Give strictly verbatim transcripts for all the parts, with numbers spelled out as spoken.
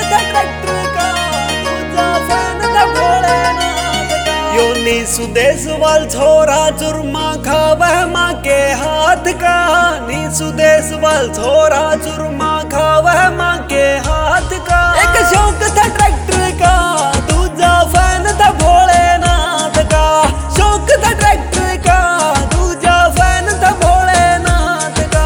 था ट्रैक्टर का, दूजा फैन था भोलेनाथ का। यो नीसु देशवाल छोरा चुरमा खावे माँ के हाथ का, नीसु देशवाल छोरा चुरमा खावे माँ के हाथ का। एक शौक था ट्रैक्टर का, दूजा फैन था भोलेनाथ का, शौक था ट्रैक्टर का, दूजा फैन था भोलेनाथ का।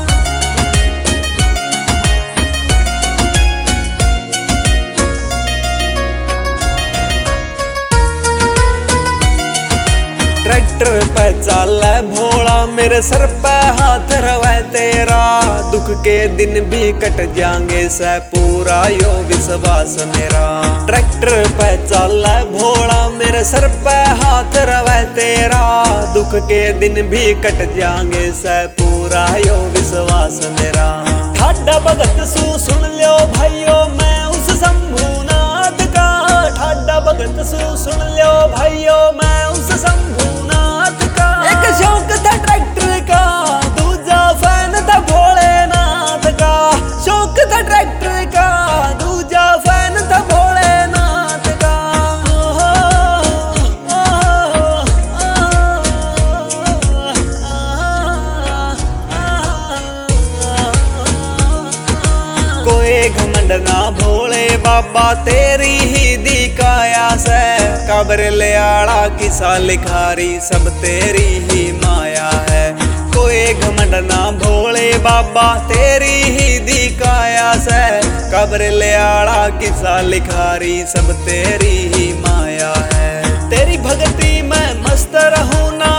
ट्रैक्टर पे चाले भोला, मेरे सर पे हाथ रवे तेरा, दुख के दिन भी कट जाएंगे से पूरा यो विश्वास मेरा। ट्रैक्टर पे चाले भोला, मेरे सर पे हाथ रवे तेरा, दुख के दिन भी कट जाएंगे से पूरा यो विश्वास मेरा। ठाडा भगत सू सुन लो भाइयों मैं उस शंभुनाथ का, ठाडा भगत सू सुन लो भाइयों मैं उस शंभुनाथ का। एक शौक था ट्रैक्टर का, दूजा फैन था भोलेनाथ का, शौक था ट्रैक्टर का, दूजा फैन था भोलेनाथ का। कोई घमंड ना भोले बाबा तेरी ही दिखाया से, कब्र ले आड़ा किसा लिखारी सब तेरी ही माया है। कोई घमंड ना भोले बाबा तेरी ही दिखाया से, कब्र ले आड़ा किसा लिखारी सब तेरी ही माया है। तेरी भक्ति में मस्त रहूं ना